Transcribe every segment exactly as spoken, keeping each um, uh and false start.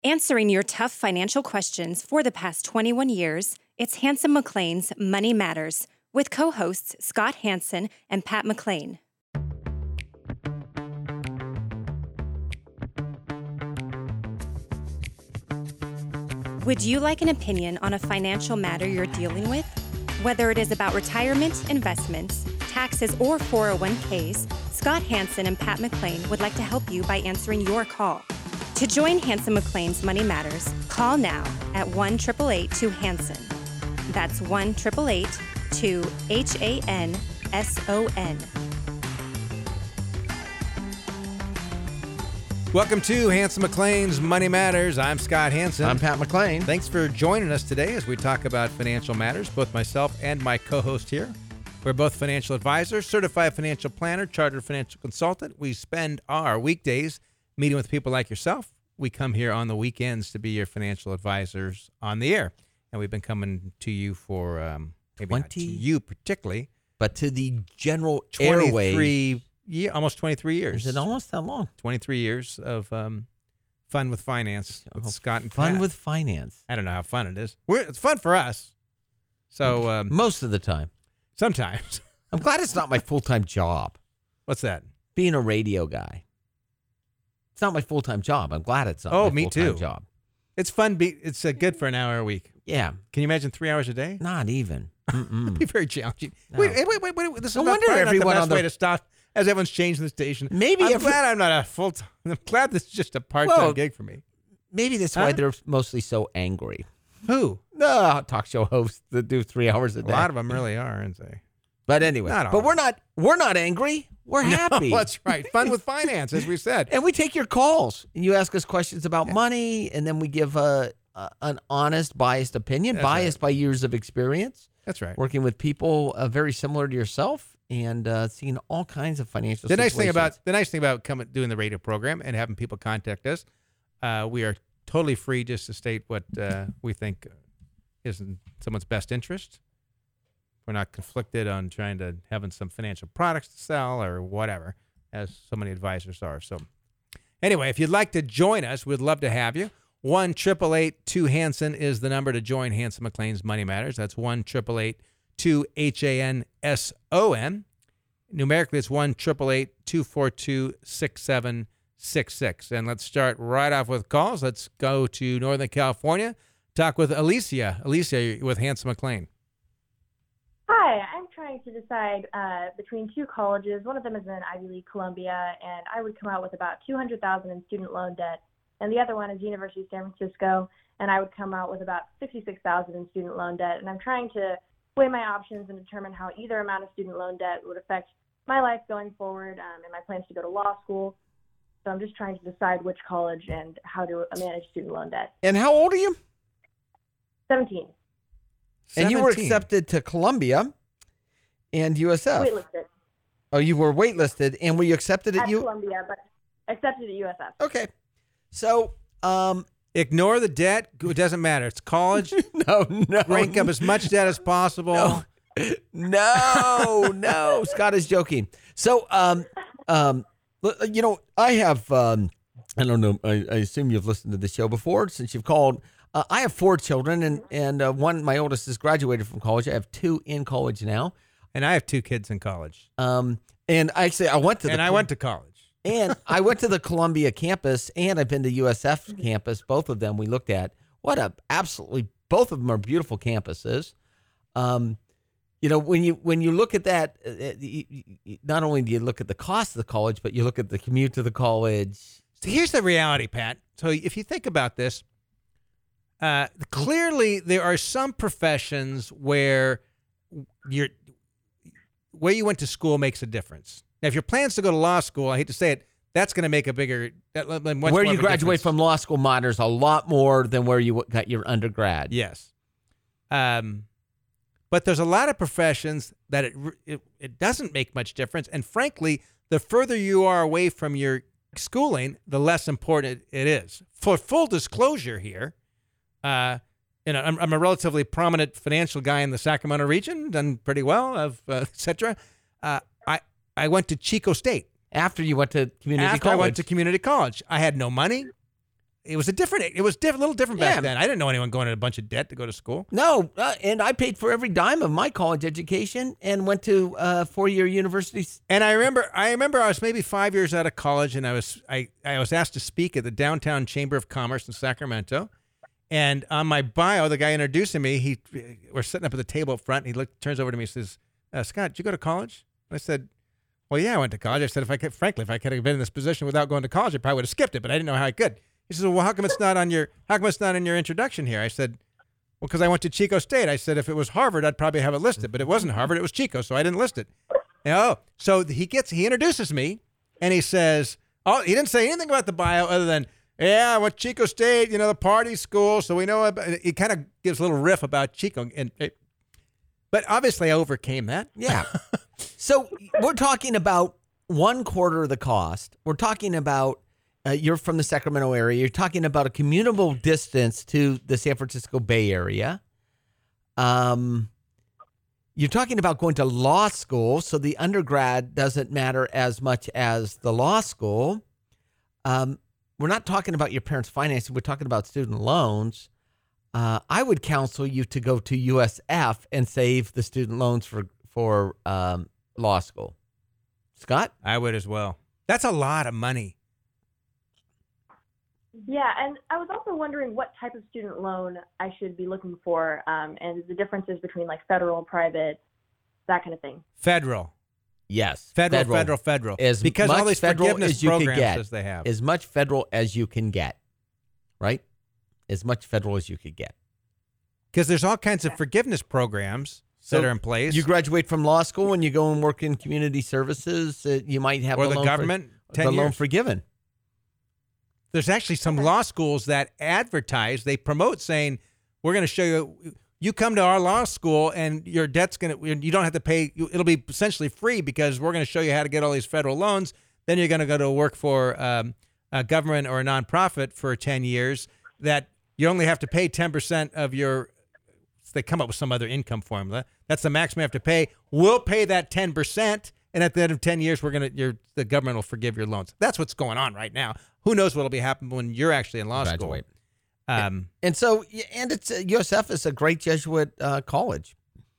Answering your tough financial questions for the past twenty-one years, it's Hanson McLean's Money Matters with co-hosts Scott Hanson and Pat McLean. Would you like an opinion on a financial matter you're dealing with? Whether it is about retirement, investments, taxes, or four oh one k's, Scott Hanson and Pat McLean would like to help you by answering your call. To join Hanson McLean's Money Matters, call now at one eight eight eight two Hanson. That's one eight eight eight two H A N S O N. Welcome to Hanson McLean's Money Matters. I'm Scott Hanson. I'm Pat McLean. Thanks for joining us today as we talk about financial matters. Both myself and my co-host here. We're both financial advisors, certified financial planner, chartered financial consultant. We spend our weekdays meeting with people like yourself. We come here on the weekends to be your financial advisors on the air. And we've been coming to you for um, maybe twenty, not to you particularly, but to the general twenty-three airwaves. Yeah, almost twenty-three years. Is it almost that long? twenty-three years of um, fun with finance with Oh, Scott and Fun Pat. with finance. I don't know how fun it is. We're, it's fun for us. So um, Most of the time. sometimes. I'm glad it's not my full-time job, What's that? being a radio guy. It's not my full-time job. I'm glad it's not Oh, my me full-time too. job. It's fun. Be, it's uh, good for an hour a week. Yeah, Can you imagine three hours a day? not even. Mm-mm. It'd be very challenging. No. Wait, wait, wait, wait, wait. This is No not, wonder probably not everyone the best on the- way to stop as everyone's changing the station. Maybe I'm if- glad I'm not a full time. I'm glad this is just a part-time Well, gig for me. Maybe that's Huh? why they're mostly so angry. Who? The talk show hosts that do three hours a A day. lot of them really are, aren't they? But anyway, Not all. but we're not. We're not angry. We're happy. No, that's right. Fun with finance, as we said. And we take your calls, and you ask us questions about money, and then we give a, a an honest, biased opinion, That's biased by years of experience, That's right. working with people uh, very similar to yourself, and uh, seeing all kinds of financial. The nice thing situations. about the nice thing about coming doing the radio program and having people contact us, uh, we are totally free just to state what uh, we think is in someone's best interest. We're not conflicted on trying to having some financial products to sell or whatever, as so many advisors are. So, anyway, if you'd like to join us, we'd love to have you. One triple eight two Hanson is the number to join Hanson McLean's Money Matters. That's one triple eight two H A N S O N. Numerically, it's one triple eight two four two six seven six six. And let's start right off with calls. Let's go to Northern California. Talk with Alicia. Alicia, you're with Hanson McLean. Hi, I'm trying to decide uh, between two colleges. One of them is in Ivy League, Columbia, and I would come out with about two hundred thousand dollars in student loan debt. And the other one is University of San Francisco, and I would come out with about sixty-six thousand dollars in student loan debt. And I'm trying to weigh my options and determine how either amount of student loan debt would affect my life going forward um, and my plans to go to law school. So I'm just trying to decide which college and how to manage student loan debt. And how old are you? seventeen. And you were seventeen. accepted to Columbia and U S F. Waitlisted Oh, you were waitlisted, and were you accepted at at U? Columbia, but accepted at U S F. Okay, so um, Ignore the debt. It doesn't matter. It's college. no, no, Rank up as much debt as possible. No. No, no, Scott is joking. So, um, um, l- you know, I have, um, I don't know, I, I assume you've listened to the show before since you've called. Uh, I have four children, and and uh, one, my oldest, has graduated from college. I have two in college now. And I have two kids in college. Um, and actually, I went to the And I went to college. and I went to the Columbia campus, and I've been to U S F campus. Both of them we looked at. What a absolutely, both of them are beautiful campuses. Um, you know, when you when you look at that, uh, you, you, not only do you look at the cost of the college, but you look at the commute to the college. So here's the reality, Pat. So if you think about this, uh, clearly there are some professions where you're, where you went to school makes a difference. Now, if your plans to go to law school, I hate to say it, that's going to make a bigger. That, much where more you of a graduate difference. from law school matters a lot more than where you got your undergrad. Yes. Um, but there's a lot of professions that it, it it doesn't make much difference, and frankly, the further you are away from your schooling, the less important it is. For full disclosure here, uh, you know, I'm, I'm a relatively prominent financial guy in the Sacramento region, done pretty well, of uh, et cetera. Uh, I I went to Chico State. After you went to community After college. I went to community college, I had no money. it was a different. It was diff- a little different back Yeah. then. I didn't know anyone going in a bunch of debt to go to school. No, uh, and I paid for every dime of my college education and went to uh, four-year universities. And I remember, I remember, I was maybe five years out of college, and I was, I, I was asked to speak at the Downtown Chamber of Commerce in Sacramento. And on my bio, the guy introducing me, he, we're sitting up at the table up front. And he looked, turns over to me, and says, uh, "Scott, did you go to college?" And I said, "Well, yeah, I went to college." I said, "If I could, frankly, if I could have been in this position without going to college, I probably would have skipped it, but I didn't know how I could." He says, "Well, how come it's not on your, how come it's not in your introduction here?" I said, "Well, because I went to Chico State." I said, "If it was Harvard, I'd probably have it listed, but it wasn't Harvard, it was Chico, so I didn't list it." And, oh, so he gets, he introduces me, and he says, oh, he didn't say anything about the bio other than, "Yeah, what Chico State, you know, the party school, so we know about," he kind of gives a little riff about Chico, and it, but obviously I overcame that. Yeah. So we're talking about one quarter of the cost. We're talking about uh, you're from the Sacramento area. You're talking about a commutable distance to the San Francisco Bay Area. Um, you're talking about going to law school, so the undergrad doesn't matter as much as the law school. Um, we're not talking about your parents' financing. We're talking about student loans. Uh, I would counsel you to go to U S F and save the student loans for for um, law school. Scott? I would as well. That's a lot of money. Yeah, and I was also wondering what type of student loan I should be looking for, um, and the differences between like federal, private, that kind of thing. Federal. Yes. Federal, federal, federal. As because much all these federal forgiveness as you can programs get. as they have. As much federal as you can get, right? As much federal as you could get. Because there's all kinds of forgiveness programs So that are in place. You graduate from law school and you go and work in community services. Uh, you might have or the, the loan government, for, ten the loan years. forgiven. There's actually some law schools that advertise, they promote saying, "We're going to show you, you come to our law school and your debt's going to, you don't have to pay, it'll be essentially free because we're going to show you how to get all these federal loans. Then you're going to go to work for um, a government or a nonprofit for ten years that you only have to pay ten percent of your," they come up with some other income formula. That's the maximum you have to pay. We'll pay that ten percent. And at the end of ten years, we're going to, the government will forgive your loans. That's what's going on right now. Who knows what'll be happening when you're actually in law Graduate. school. Um, And so, and it's uh, U S F is a great Jesuit uh, college.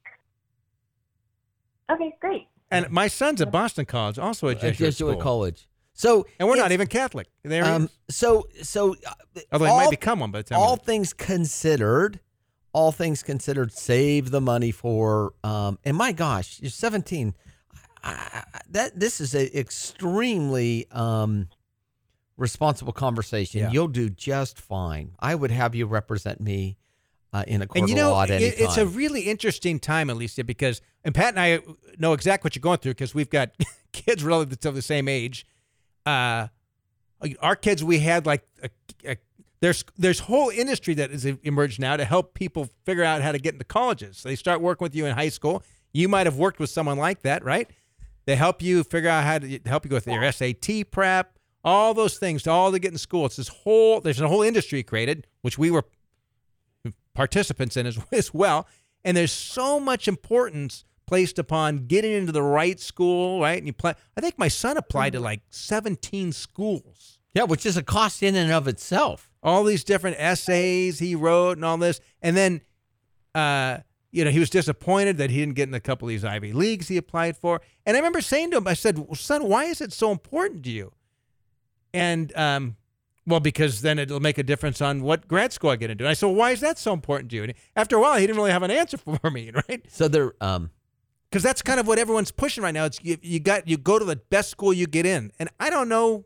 Okay, great. and my son's at Boston College, also a A Jesuit, Jesuit school. college. So, And we're it's- not even Catholic. There he Um, is. so, so, uh, Although he might become one by the time all we- things considered, all things considered, save the money for. Um, and my gosh, you're seventeen. I, I, that this is a extremely um, responsible conversation. Yeah. You'll do just fine. I would have you represent me uh, in a court And you of know, law at any it, it's a time. really interesting time, Alicia, because, and Pat and I know exactly what you're going through because we've got kids relatively the same age. Uh, our kids, we had like, a, a, there's there's whole industry that has emerged now to help people figure out how to get into colleges. So they start working with you in high school. You might have worked with someone like that, right? They help you figure out how to help you with your S A T prep, all those things, all to get in school. It's this whole, there's a whole industry created, which we were participants in as, as well. And there's so much importance placed upon getting into the right school, right? And you play, I think my son applied to like seventeen schools. Yeah, which is a cost in and of itself. All these different essays he wrote and all this. And then, uh, you know, he was disappointed that he didn't get in a couple of these Ivy Leagues he applied for. And I remember saying to him, I said, well, son, why is it so important to you? And, um, well, because then it'll make a difference on what grad school I get into. And I said, well, why is that so important to you? And after a while, he didn't really have an answer for me, right? So they're um, Because that's kind of what everyone's pushing right now. It's you, you got you go to the best school you get in. And I don't know.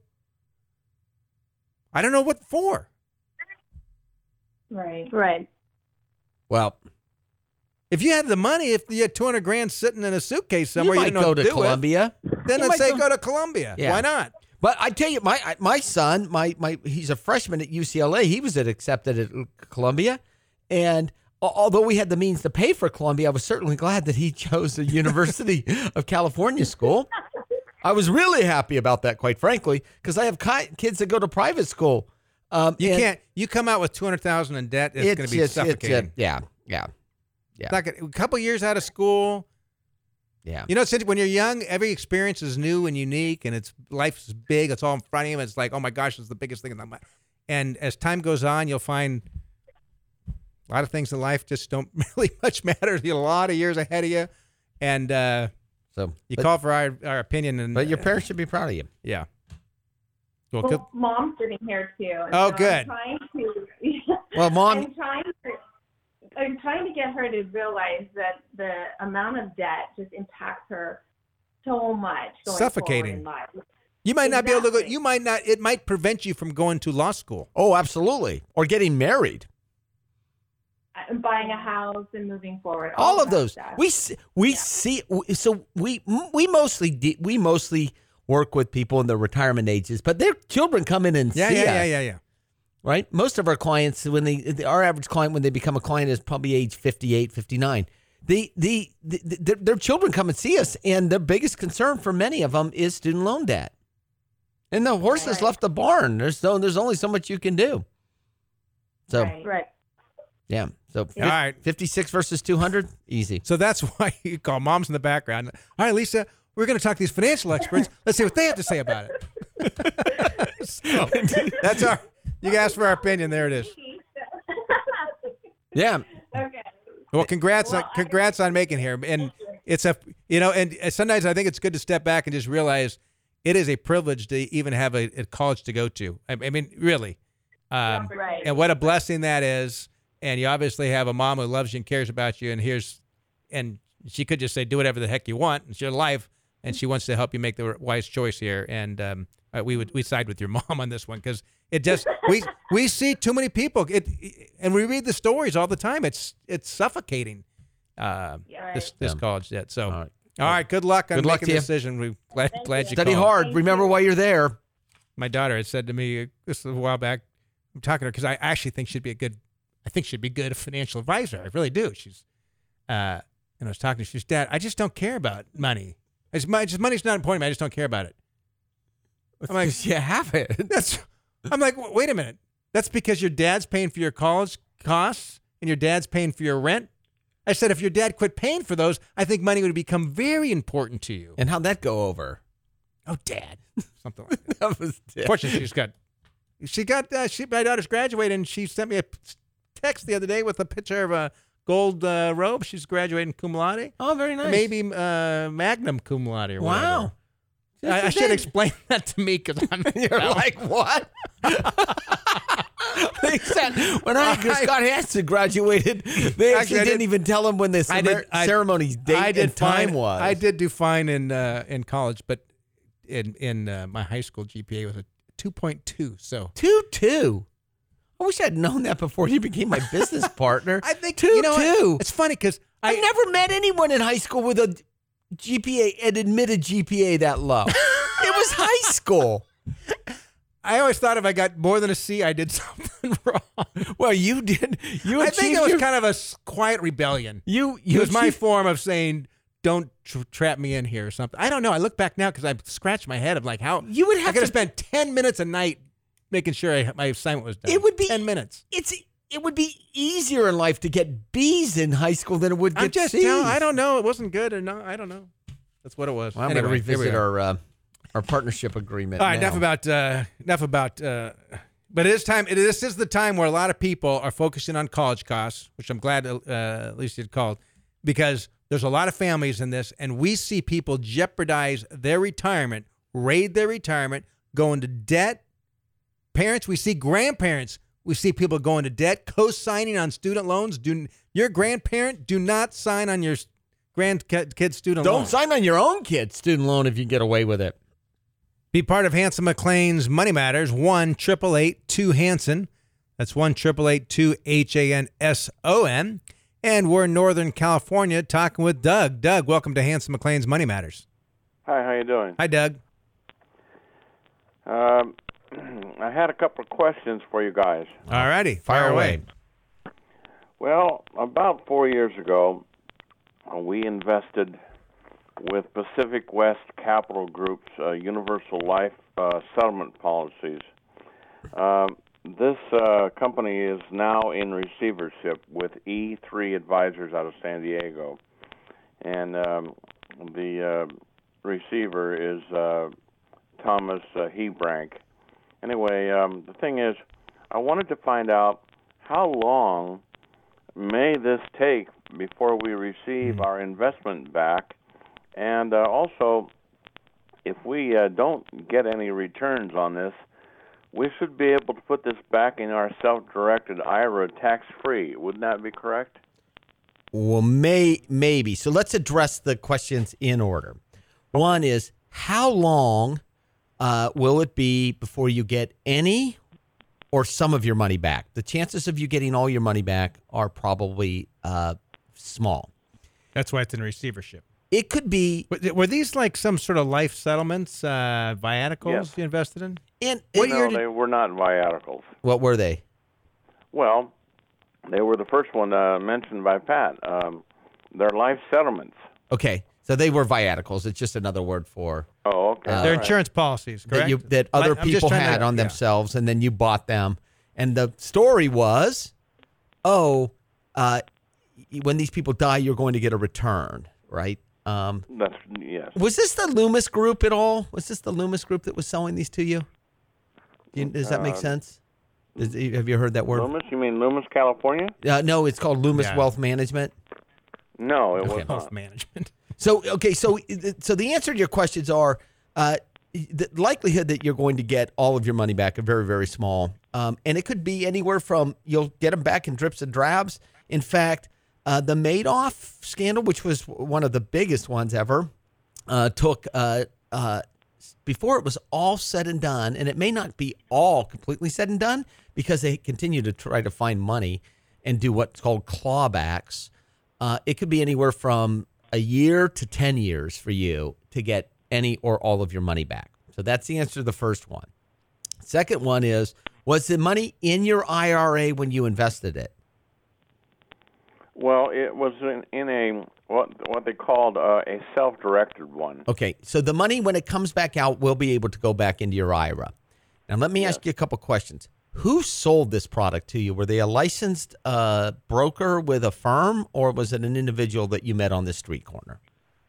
I don't know what for. Right. Right. well. If you had the money, if you had two hundred grand sitting in a suitcase You somewhere, you, might didn't know go what to to do Columbia. with, then You let's might say go- go to Columbia. Yeah. Why not? But I tell you, my my son, my my he's a freshman at U C L A. He was at, accepted at Columbia, and al- although we had the means to pay for Columbia, I was certainly glad that he chose the University of California school. I was really happy about that, quite frankly, because I have ki- kids that go to private school. Um, You and can't. You come out with two hundred thousand in debt. It's, going to be it's- it's, uh, suffocating. yeah, yeah, It's not gonna, a couple years out of school. yeah. You know, it's, when you're young, every experience is new and unique, and it's life is big. It's all in front of you. And it's like, oh my gosh, it's the biggest thing in my life. And as time goes on, you'll find a lot of things in life just don't really much matter. You have a lot of years ahead of you, and uh, So you but, call for our, our opinion. And but your parents should be proud of you. yeah. Well, Well, good. mom's sitting here too. and Oh, so good. I'm trying to, Well, Mom- I'm trying to, I'm trying to get her to realize that the amount of debt just impacts her so much. Going Suffocating. forward in life. You might not be able to go. Exactly. You might not. It might prevent you from going to law school. Oh, absolutely. Or getting married. And buying a house and moving forward. All of that those. stuff. We see, we Yeah. see. So we we mostly de- we mostly work with people in the retirement ages, but their children come in and Yeah, see yeah, us. yeah, yeah, yeah. Right? Most of our clients, when they, our average client, when they become a client, is probably age fifty-eight, fifty-nine. The, the, the, the, their children come and see us, and their biggest concern for many of them is student loan debt. And the horse has Right. left the barn. There's so there's only so much you can do. So Right. Right. yeah, so All right. fifty-six versus two hundred, easy. So that's why you call moms in the background. All right, Lisa, we're going to talk to these financial experts. Let's see what they have to say about it. So, that's our. You asked for our opinion. There it is. Yeah, Okay. Well, congrats, Well, on, congrats on making here. And it's a, you know, and sometimes I think it's good to step back and just realize it is a privilege to even have a, a college to go to. I, I mean, really. Um, Right. And what a blessing that is. And you obviously have a mom who loves you and cares about you. And here's, and she could just say, do whatever the heck you want. It's your life. And she wants to help you make the wise choice here. And um, uh, we would, we side with your mom on this one because it just, we, we see too many people. It, and we read the stories all the time. It's, it's suffocating, uh, Yeah. this, this Yeah. college debt. So, All all right. right. Good luck on Good luck making to the you. decision. We're glad, glad you study called. hard. Thank Remember you. why you're there. My daughter had said to me, this was a while back, I'm talking to her because I actually think she'd be a good, I think she'd be good a financial advisor. I really do. She's, uh, and I was talking to her, she's, Dad, I just don't care about money. I just, my, just money's not important to me. I just don't care about it. I'm like, you have it. that's, I'm like, "W- wait a minute. That's because your dad's paying for your college costs and your dad's paying for your rent. I said, if your dad quit paying for those, I think money would become very important to you. And how'd that go over? Oh, Dad. Something like that. That was Fortunately, she's got, she got, uh, she, my daughter's graduated and she sent me a text the other day with a picture of a gold uh, robe. She's graduating cum laude. Oh, very nice. Maybe uh, magnum cum laude or Wow. whatever. I, I should explain that to me because I'm You're like, what? They said, when I, I- Scott Hansen graduated, they actually, Actually, I didn't did- even tell him when the I did- cer- I- ceremony's date I did and time fine, was. I did do fine in uh, in college, but in in uh, my high school G P A was a two point two. So two two. I wish I'd known that before you became my business partner. I think two you know what? two. It's funny because I I never met anyone in high school with a G P A, an admitted G P A that low. It was high school. I always thought if I got more than a C, I did something wrong. Well, you did. You I think achieved it was your- kind of a s- quiet rebellion. You, It you was my achieved- form of saying, "Don't tr- trap me in here" or something. I don't know. I look back now because I scratched my head of like how You would I have could to have spent ten minutes a night making sure I, my assignment was done. It would be- ten minutes. It's it would be easier in life to get B's in high school than it would get I'm just C's. telling. I don't know. It wasn't good or no. I don't know. That's what it was. Well, I'm Anyway, going to here we revisit are. our uh, our partnership agreement. All right, now. enough about uh, enough about. Uh, but it is time. It, this is the time where a lot of people are focusing on college costs, which I'm glad uh, at least you called, because there's a lot of families in this, and we see people jeopardize their retirement, raid their retirement, go into debt. Parents, we see grandparents. We see people going to debt, co-signing on student loans. Do your grandparent do not sign on your grandkid student Don't loan. sign on your own kid's student loan if you can get away with it. Be part of Hanson McLean's Money Matters. one triple eight two Hanson. That's one triple eight two H A N S O N. And we're in Northern California talking with Doug. Doug, welcome to Hanson McLean's Money Matters. Hi, how you doing? Hi, Doug. Um, I had a couple of questions for you guys. All righty. Fire away. Well, about four years ago, uh, we invested with Pacific West Capital Group's uh, Universal Life uh, settlement policies. Um, this uh, company is now in receivership with E three Advisors out of San Diego. And um, the uh, receiver is uh, Thomas uh, Hebrank. Anyway, um, the thing is, I wanted to find out how long may this take before we receive mm. our investment back, and uh, also, if we uh, don't get any returns on this, we should be able to put this back in our self-directed I R A tax-free. Wouldn't that be correct? Well, may maybe. So let's address the questions in order. One is, how long uh, will it be before you get any or some of your money back? The chances of you getting all your money back are probably uh, small. That's why it's in receivership. It could be. Were these like some sort of life settlements, uh, viaticals yes. you invested in? in what no, they were not viaticals. What were they? Well, they were the first one uh, mentioned by Pat. Um, they're life settlements. Okay, so they were viaticals. It's just another word for. Oh, okay. Uh, they're insurance policies, correct? That, you, that other I'm people had to, on yeah. themselves, and then you bought them. And the story was, oh, uh, when these people die, you're going to get a return, right? Um, That's yes. Was this the Loomis Group at all? Was this the Loomis Group that was selling these to you? Do you does that make uh, sense? Is, have you heard that word? Loomis? You mean Loomis, California? Uh, no, it's called Loomis Yeah. Wealth Management. No, it Okay. was Wealth not. management. So okay, so so the answer to your questions are uh, the likelihood that you're going to get all of your money back are very very small, um, and it could be anywhere from you'll get them back in drips and drabs. In fact, uh, the Madoff scandal, which was one of the biggest ones ever, uh, took uh, uh, before it was all said and done, and it may not be all completely said and done because they continue to try to find money and do what's called clawbacks. Uh, it could be anywhere from a year to ten years for you to get any or all of your money back. So that's the answer to the first one. Second one is, was the money in your I R A when you invested it? Well, it was in, in a what what they called uh, a self-directed one. Okay, so the money when it comes back out will be able to go back into your I R A. Now let me Yes. ask you a couple questions. Who sold this product to you? Were they a licensed uh, broker with a firm, or was it an individual that you met on the street corner?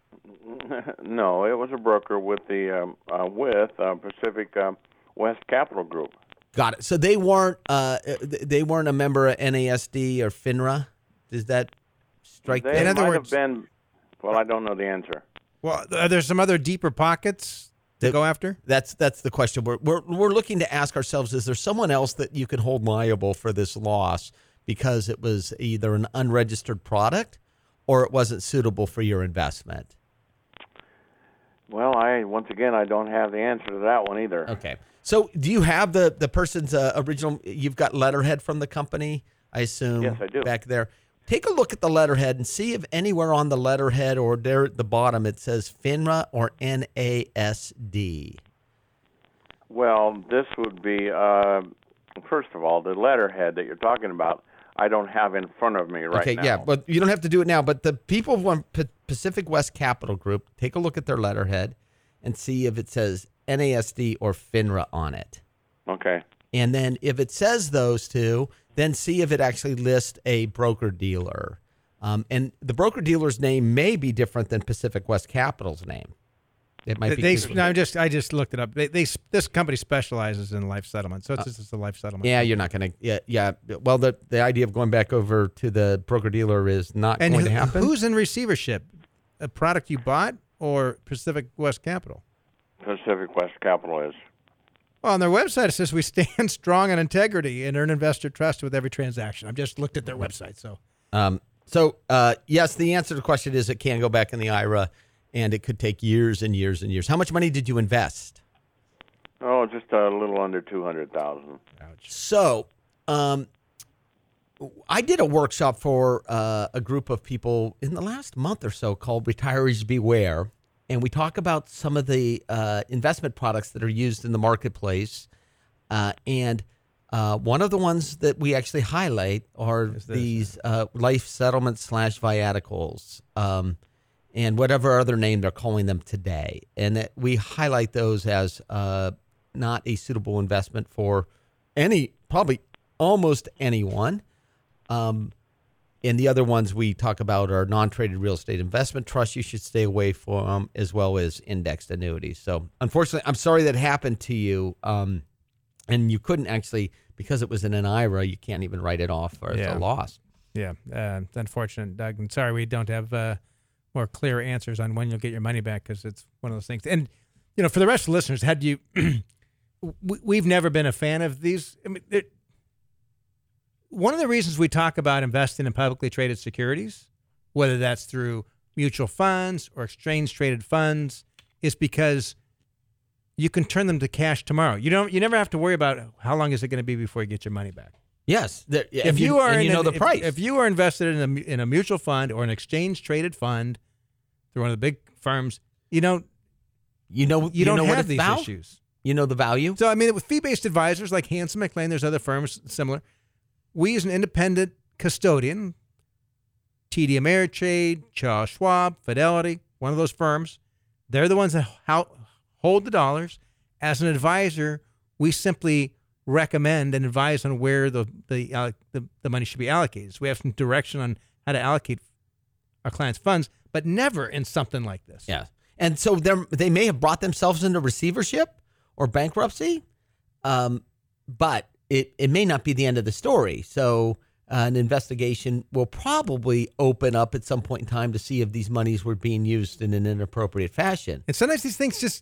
No, it was a broker with the um, uh, with uh, Pacific um, West Capital Group. Got it. So they weren't uh, they weren't a member of N A S D or FINRA. Does that strike? They that? In other might words- have been. Well, I don't know the answer. Well, are there some other deeper pockets to That- go after? That's that's the question. We're, we're we're looking to ask ourselves: is there someone else that you can hold liable for this loss because it was either an unregistered product or it wasn't suitable for your investment? Well, I once again I don't have the answer to that one either. Okay. So, do you have the the person's uh, original? You've got letterhead from the company, I assume. Yes, I do. Back there. Take a look at the letterhead and see if anywhere on the letterhead or there at the bottom it says FINRA or N A S D. Well, this would be uh, first of all the letterhead that you're talking about. I don't have in front of me right okay, now. yeah, but you don't have to do it now. But the people from P- Pacific West Capital Group, take a look at their letterhead and see if it says N A S D or FINRA on it. Okay. And then if it says those two, then see if it actually lists a broker-dealer. Um, and the broker-dealer's name may be different than Pacific West Capital's name. It might They, be. they, confusing. no, I'm just I just looked it up. They, they this company specializes in life settlement, so it's just it's a life settlement. yeah, you're not going to. Yeah, yeah. Well, the the idea of going back over to the broker-dealer is not and going who- to happen. who's in receivership? A product you bought or Pacific West Capital? Pacific West Capital is. Well, on their website it says we stand strong on integrity and earn investor trust with every transaction. I've just looked at their website, so Um, so, uh, yes, the answer to the question is it can go back in the I R A, and it could take years and years and years. How much money did you invest? Oh, just a little under two hundred thousand. ouch. So, um, I did a workshop for uh, a group of people in the last month or so called Retirees Beware. And we talk about some of the uh, investment products that are used in the marketplace. Uh, and uh, one of the ones that we actually highlight are this? these uh, life settlement slash viaticals um, and whatever other name they're calling them today. And that we highlight those as uh, not a suitable investment for any, probably almost anyone. Um, and the other ones we talk about are non-traded real estate investment trusts you should stay away from, as well as indexed annuities. So unfortunately, I'm sorry that happened to you. Um, and you couldn't actually because it was in an I R A, you can't even write it off as Yeah. a loss. Yeah, uh, it's unfortunate, Doug. And sorry we don't have uh, more clear answers on when you'll get your money back, because it's one of those things. And, you know, for the rest of the listeners, had you, we, we've never been a fan of these. I mean, it, one of the reasons we talk about investing in publicly traded securities, whether that's through mutual funds or exchange traded funds, is because you can turn them to cash tomorrow. You don't. You never have to worry about how long is it going to be before you get your money back. Yes. There, If and you, are, and in you know an- the if- price. If, you are invested in a in a mutual fund or an exchange traded fund through one of the big firms, you don't you know, you, you don't know what have it's these about? issues. You know the value. So I mean, with fee based advisors like Hanson McLean, there's other firms similar. We use an independent custodian, T D Ameritrade, Charles Schwab, Fidelity, one of those firms. They're the ones that ho- hold the dollars. As an advisor, we simply recommend and advise on where the the, uh, the the money should be allocated. So we have some direction on how to allocate our clients' funds, but never in something like this. Yeah. And so they they may have brought themselves into receivership or bankruptcy, um, but it, it may not be the end of the story. So uh, an investigation will probably open up at some point in time to see if these monies were being used in an inappropriate fashion. And sometimes these things just,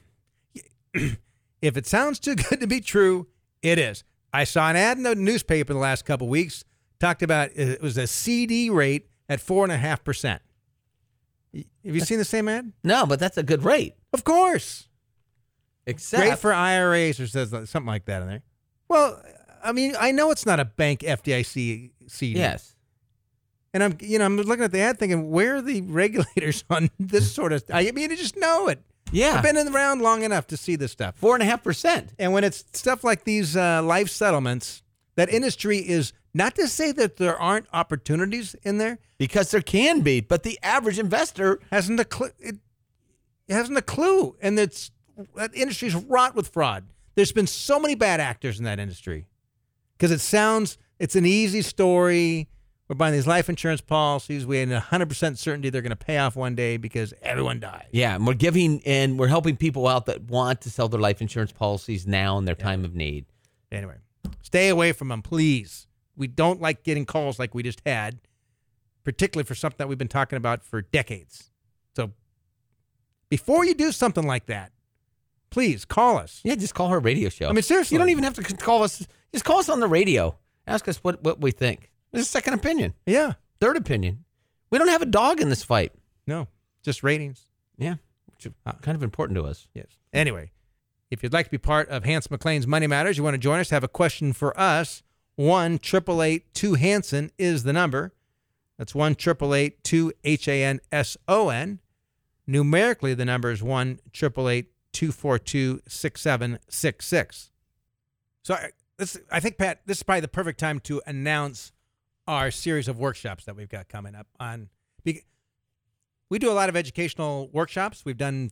if it sounds too good to be true, it is. I saw an ad in the newspaper the last couple of weeks, talked about it was a C D rate at four and a half percent. Have you seen the same ad? No, but that's a good rate. Of course. Except Great for I R As or says something like that in there. Well, I mean, I know it's not a bank F D I C C D. yes. And I'm, you know, I'm looking at the ad thinking, where are the regulators on this sort of, I mean, you just know it. Yeah. I've been in the round long enough to see this stuff. Four and a half percent. And when it's stuff like these uh, life settlements, that industry is not to say that there aren't opportunities in there. Because there can be, but the average investor Hasn't a clue. It, it hasn't a clue, and it's that industry's wrought with fraud. There's been so many bad actors in that industry because it sounds it's an easy story. We're buying these life insurance policies. We have one hundred percent certainty they're going to pay off one day because everyone dies. Yeah, and we're giving and we're helping people out that want to sell their life insurance policies now in their time of need. Anyway, stay away from them, please. We don't like getting calls like we just had, particularly for something that we've been talking about for decades. So before you do something like that, please call us. Yeah, just call her radio show. I mean, seriously. You don't even have to c- call us. Just call us on the radio. Ask us what, what we think. It's a second opinion, Yeah. third opinion. We don't have a dog in this fight. No, just ratings. Yeah, which is kind of important to us. Yes. Anyway, if you'd like to be part of Hanson McLean's Money Matters, you want to join us, have a question for us, one eight eight eight two Hanson is the number. That's one eight eight eight two H A N S O N. Numerically, the number is one eight eight eight two four two six seven six six. So I, this, I think, Pat, this is probably the perfect time to announce our series of workshops that we've got coming up on. We do a lot of educational workshops. We've done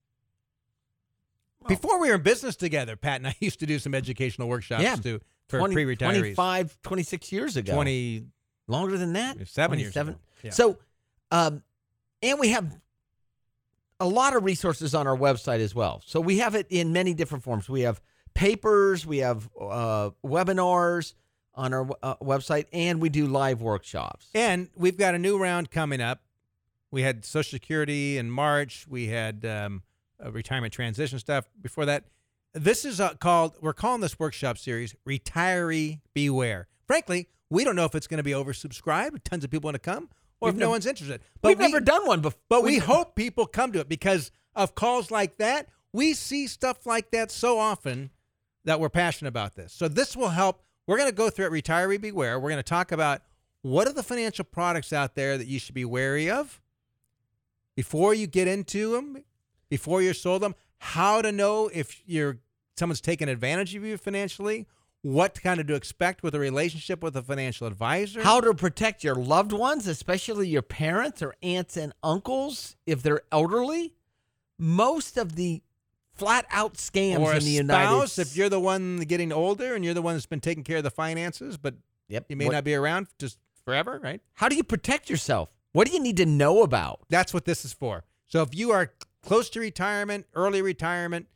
before we were in business together. Pat and I used to do some educational workshops Yeah. too for twenty, pre-retirees. twenty-five, twenty-six years ago. twenty Longer than that? Seven years twenty-seven. ago. Yeah. So, um, and we have a lot of resources on our website as well. So we have it in many different forms. We have papers, we have uh, webinars on our uh, website, and we do live workshops. And we've got a new round coming up. We had Social Security in March. We had um, a retirement transition stuff before that. This is uh, called, we're calling this workshop series Retiree Beware. Frankly, we don't know if it's going to be oversubscribed. Tons of people want to come, or We've if never- no one's interested. We've we- never done one before. But we hope people come to it because of calls like that. We see stuff like that so often that we're passionate about this. So this will help. We're going to go through it, Retiree Beware. We're going to talk about what are the financial products out there that you should be wary of before you get into them, before you're sold them, how to know if you're someone's taking advantage of you financially, what kind of to expect with a relationship with a financial advisor. How to protect your loved ones, especially your parents or aunts and uncles if they're elderly. Most of the flat out scams or a in the United spouse, States. if you're the one getting older and you're the one that's been taking care of the finances, but Yep. you may What- not be around just forever, right? How do you protect yourself? What do you need to know about? That's what this is for. So if you are close to retirement, early retirement,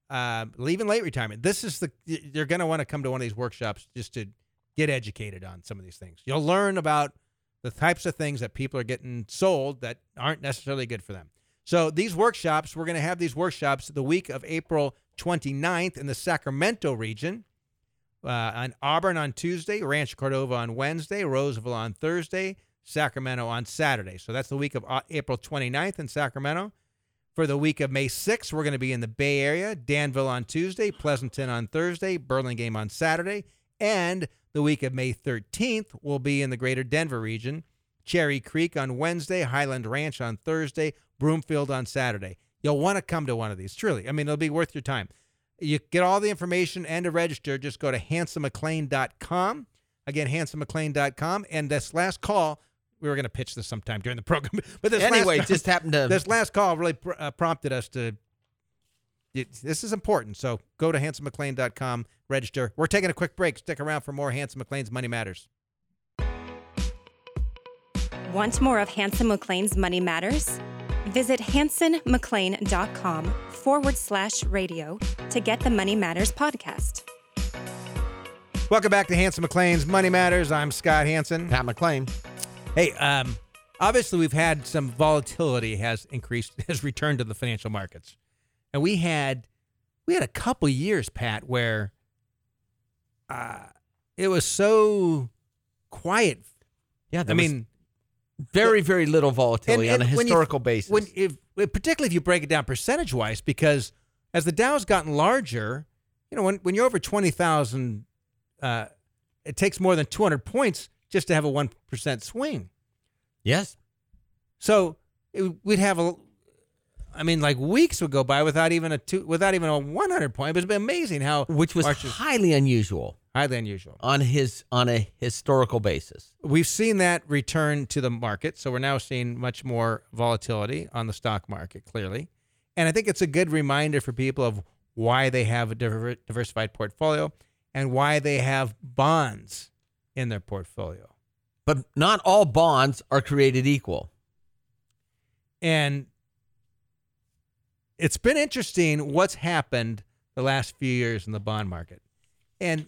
uh, leaving late retirement. This is the you're going to want to come to one of these workshops just to get educated on some of these things. You'll learn about the types of things that people are getting sold that aren't necessarily good for them. So these workshops, we're going to have these workshops the week of April twenty-ninth in the Sacramento region, uh, on Auburn on Tuesday, Rancho Cordova on Wednesday, Roseville on Thursday, Sacramento on Saturday. So that's the week of April twenty-ninth in Sacramento. For the week of May sixth, we're going to be in the Bay Area, Danville on Tuesday, Pleasanton on Thursday, Burlingame on Saturday, and the week of May thirteenth, we'll be in the greater Denver region, Cherry Creek on Wednesday, Highland Ranch on Thursday, Broomfield on Saturday. You'll want to come to one of these, truly. I mean, it'll be worth your time. You get all the information and to register, just go to handsome mcclain dot com. Again, handsome mcclain dot com. And this last call, we were going to pitch this sometime during the program. But this anyway, last, just happened to... This last call really pr- uh, prompted us to... It, this is important. So go to handsome mcclain dot com, register. We're taking a quick break. Stick around for more Handsome McClain's Money Matters. Want more of Handsome McClain's Money Matters? Visit hanson mcclain dot com forward slash radio to get the Money Matters podcast. Welcome back to Handsome McClain's Money Matters. I'm Scott Hanson. Pat McClain. Hey, um, obviously we've had some volatility has increased, has returned to the financial markets. And we had we had a couple years, Pat, where uh, it was so quiet. Yeah, I mean, very, very little volatility and, and on a when historical you, basis. When if, particularly if you break it down percentage-wise, because as the Dow's gotten larger, you know, when, when you're over twenty thousand, uh, it takes more than two hundred points just to have a one percent swing. Yes. So it, we'd have a... I mean, like weeks would go by without even a two, without even a one hundred point. But it's been amazing how, which was March is highly unusual, highly unusual on his on a historical basis. We've seen that return to the market, so we're now seeing much more volatility on the stock market, clearly, and I think it's a good reminder for people of why they have a diver- diversified portfolio and why they have bonds in their portfolio. But not all bonds are created equal, and it's been interesting what's happened the last few years in the bond market. And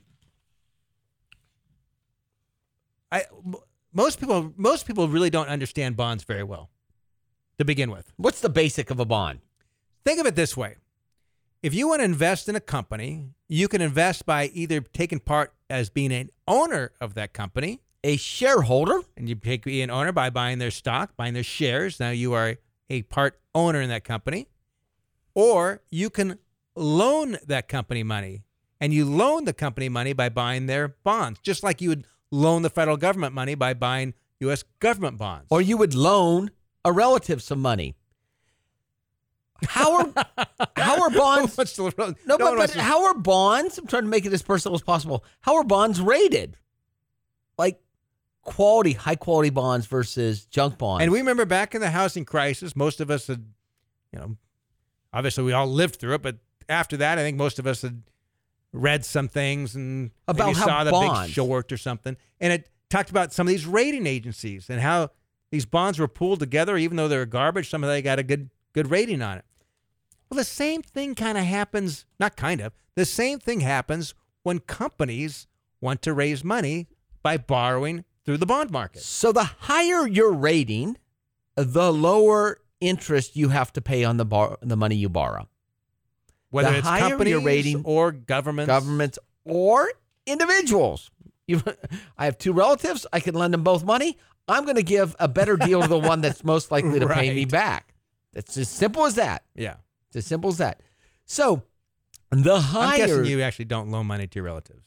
I, most people, most people really don't understand bonds very well to begin with. What's the basic of a bond? Think of it this way. If you want to invest in a company, you can invest by either taking part as being an owner of that company. A shareholder. And you take be an owner by buying their stock, buying their shares. Now you are a part owner in that company. Or you can loan that company money, and you loan the company money by buying their bonds, just like you would loan the federal government money by buying U S government bonds. Or you would loan a relative some money. How are how are bonds? no, no, no but, but how are bonds? I'm trying to make it as personal as possible. How are bonds rated? Like quality, high quality bonds versus junk bonds. And we remember back in the housing crisis, most of us had, you know, obviously we all lived through it, but after that, I think most of us had read some things and about maybe how saw the bonds. Big Short or something, and it talked about some of these rating agencies and how these bonds were pooled together, even though they were garbage. Some of them got a good good rating on it. Well, the same thing kind of happens, not kind of, the same thing happens when companies want to raise money by borrowing through the bond market. So the higher your rating, the lower interest you have to pay on the bar, the money you borrow. Whether the it's higher companies your rating, or governments. Governments or individuals. You, I have two relatives. I can lend them both money. I'm going to give a better deal to the one that's most likely to right. pay me back. It's as simple as that. Yeah. It's as simple as that. So the higher... I'm guessing you actually don't loan money to your relatives.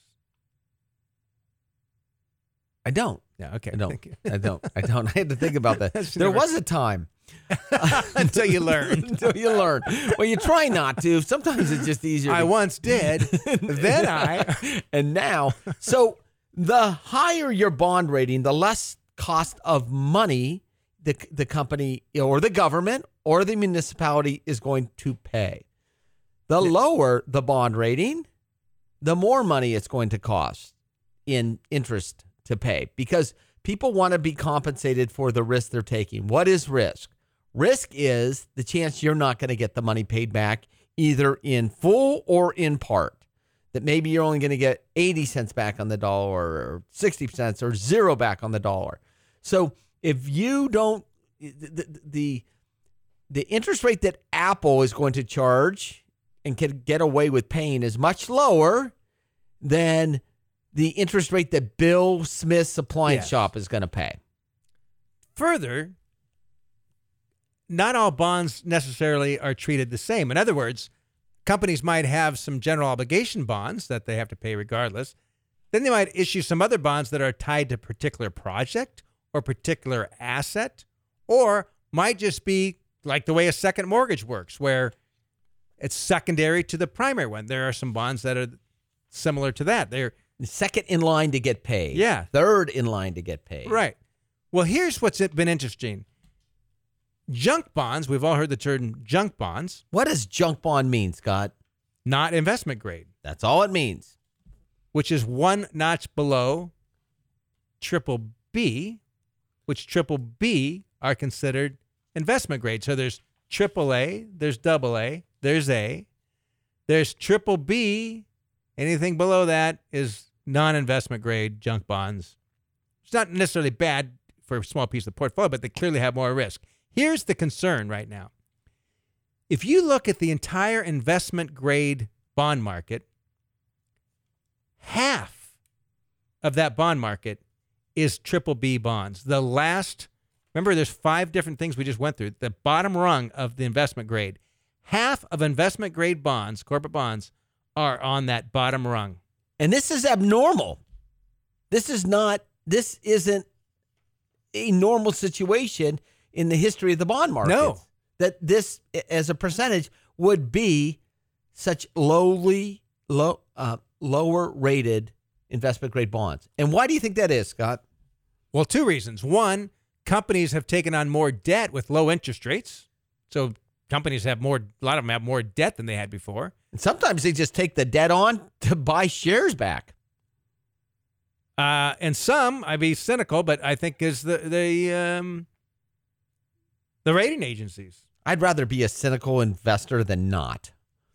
I don't. Yeah, okay. I don't. Thank you. I don't. I don't. I had to think about that. There never... was a time. Until you learn. Until you learn. Well, you try not to. Sometimes it's just easier. I to... once did. Then I. And now. So the higher your bond rating, the less cost of money the the company or the government or the municipality is going to pay. The lower the bond rating, the more money it's going to cost in interest to pay, because people want to be compensated for the risk they're taking. What is risk? Risk is the chance you're not going to get the money paid back either in full or in part, that maybe you're only going to get eighty cents back on the dollar or sixty cents or zero back on the dollar. So if you don't, the, the, the interest rate that Apple is going to charge and can get away with paying is much lower than the interest rate that Bill Smith's appliance Yes. shop is going to pay. Further, not all bonds necessarily are treated the same. In other words, companies might have some general obligation bonds that they have to pay regardless. Then they might issue some other bonds that are tied to a particular project or particular asset, or might just be like the way a second mortgage works, where it's secondary to the primary one. There are some bonds that are similar to that. They're Second in line to get paid. Yeah. Third in line to get paid. right. Well, here's what's been interesting. Junk bonds, we've all heard the term junk bonds, What does junk bond mean, Scott? not investment grade, That's all it means. which is one notch below triple B, which triple B are considered investment grade. So there's triple A, there's double A, there's A, there's triple B. Anything below that is non-investment grade junk bonds. It's not necessarily bad for a small piece of the portfolio, but they clearly have more risk. Here's the concern right now. If you look at the entire investment grade bond market, half of that bond market is triple B bonds. The last, remember there's five different things we just went through. The bottom rung of the investment grade, half of investment grade bonds, corporate bonds, are on that bottom rung. And this is abnormal. This is not, this isn't a normal situation in the history of the bond market. No. That this, as a percentage, would be such lowly, low, uh, lower rated investment grade bonds. And why do you think that is, Scott? Well, two reasons. One, companies have taken on more debt with low interest rates. So companies have more, a lot of them have more debt than they had before. And sometimes they just take the debt on to buy shares back. Uh, and some, I'd be cynical, but I think is the the um, the rating agencies. I'd rather be a cynical investor than not.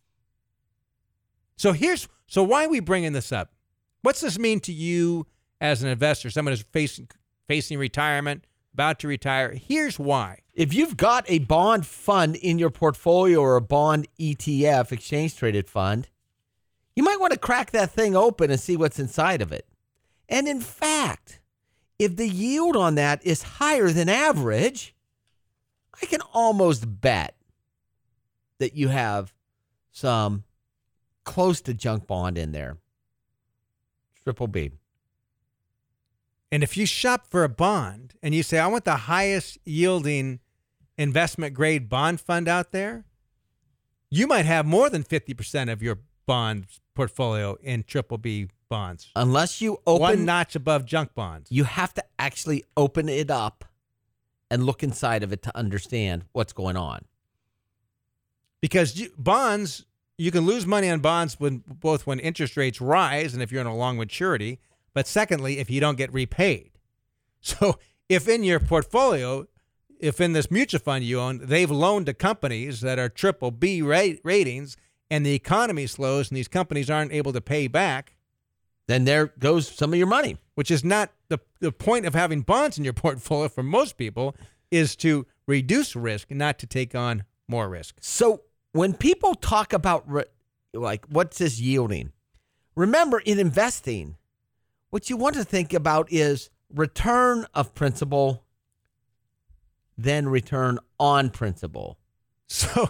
So here's so why are we bringing this up? What's this mean to you as an investor, someone who's facing facing retirement, about to retire? Here's why. If you've got a bond fund in your portfolio or a bond E T F, exchange traded fund, you might want to crack that thing open and see what's inside of it. And in fact, if the yield on that is higher than average, I can almost bet that you have some close to junk bond in there. Triple B. And if you shop for a bond and you say, I want the highest yielding investment grade bond fund out there, you might have more than fifty percent of your bond portfolio in triple B bonds. Unless you open, One notch above junk bonds. you have to actually open it up and look inside of it to understand what's going on. Because you, bonds, you can lose money on bonds when both when interest rates rise and if you're in a long maturity, but secondly, if you don't get repaid. So if in your portfolio, if in this mutual fund you own, they've loaned to companies that are triple B rate, ratings and the economy slows and these companies aren't able to pay back, Then there goes some of your money. which is not the, the point of having bonds in your portfolio for most people, is to reduce risk, not to take on more risk. So when people talk about re- like what's this yielding, remember in investing, what you want to think about is return of principal, then return on principal. So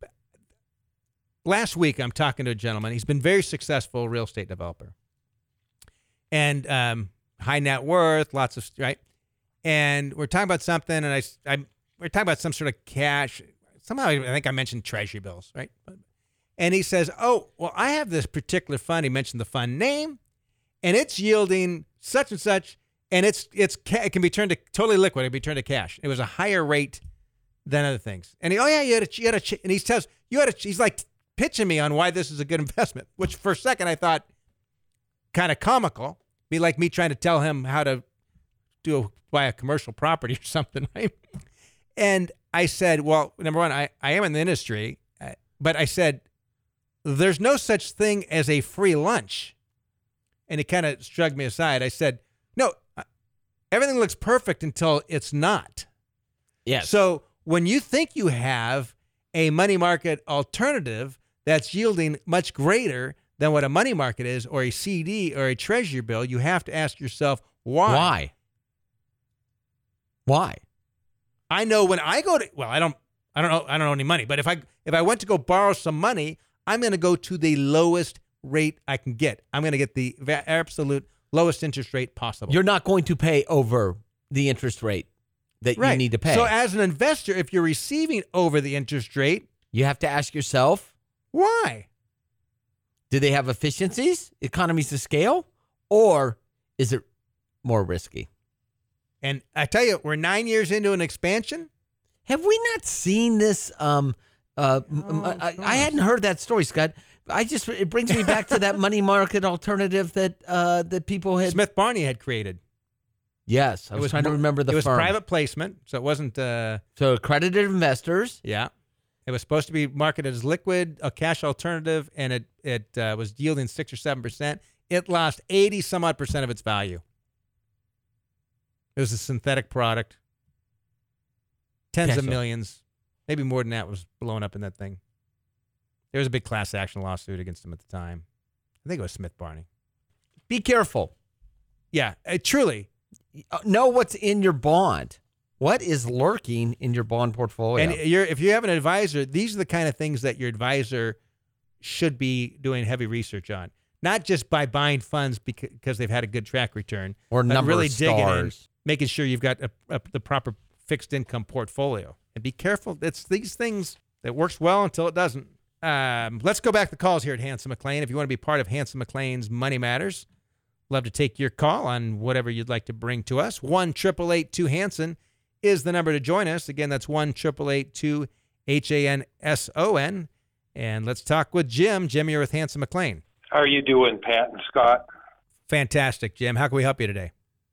last week, I'm talking to a gentleman. He's been very successful real estate developer. And um, high net worth, lots of, right? And we're talking about something, and I, I, we're talking about some sort of cash. Somehow, I think I mentioned treasury bills, right? And he says, oh, well, I have this particular fund. He mentioned the fund name, and it's yielding such and such, and it's it's it can be turned to totally liquid. It can be turned to cash. It was a higher rate than other things. And he, oh yeah, you had a, you had a, and he says, you had a, he's like pitching me on why this is a good investment, which for a second I thought kind of comical. Be like me trying to tell him how to do a, buy a commercial property or something, right? And I said, well, number one, I, I am in the industry, uh, but I said, there's no such thing as a free lunch. And he kind of shrugged me aside. I said, no, everything looks perfect until it's not. Yes. So when you think you have a money market alternative that's yielding much greater than what a money market is, or a C D or a treasury bill, you have to ask yourself why. Why? Why? I know when I go to, well, I don't, I don't know, I don't owe any money, but if I, if I went to go borrow some money, I'm going to go to the lowest rate I can get. I'm going to get the va- absolute lowest interest rate possible. You're not going to pay over the interest rate that right. you need to pay. So as an investor, if you're receiving over the interest rate, you have to ask yourself, why? Do they have efficiencies, economies of scale, or is it more risky? And I tell you, we're nine years into an expansion. Have we not seen this? Um, uh, oh, I, I hadn't heard that story, Scott. I just it brings me back to that money market alternative that uh, that people had. Smith Barney had created. Yes, I was, was trying to remember the It was firm. private placement, so it wasn't. Uh, so accredited investors. Yeah, it was supposed to be marketed as liquid, a cash alternative, and it it uh, was yielding six or seven percent. It lost eighty some odd percent of its value. It was a synthetic product. Tens Cash of flow. millions, maybe more than that, was blown up in that thing. There was a big class action lawsuit against him at the time. I think it was Smith Barney. Be careful. Yeah, uh, truly. Know what's in your bond. What is lurking in your bond portfolio? And you're, if you have an advisor, these are the kind of things that your advisor should be doing heavy research on. Not just by buying funds because they've had a good track return. Or but number really of digging in, stars. making sure you've got a, a, the proper fixed income portfolio. And be careful. It's these things that works well until it doesn't. Um, let's go back to calls here at Hanson McLean. If you want to be part of Hanson McLean's Money Matters, love to take your call on whatever you'd like to bring to us. one eight eight eight two Hanson is the number to join us. Again, that's one eight eight eight two H A N S O N. And let's talk with Jim. Jim, you're with Hanson McLean. How are you doing, Pat and Scott? Fantastic, Jim. How can we help you today?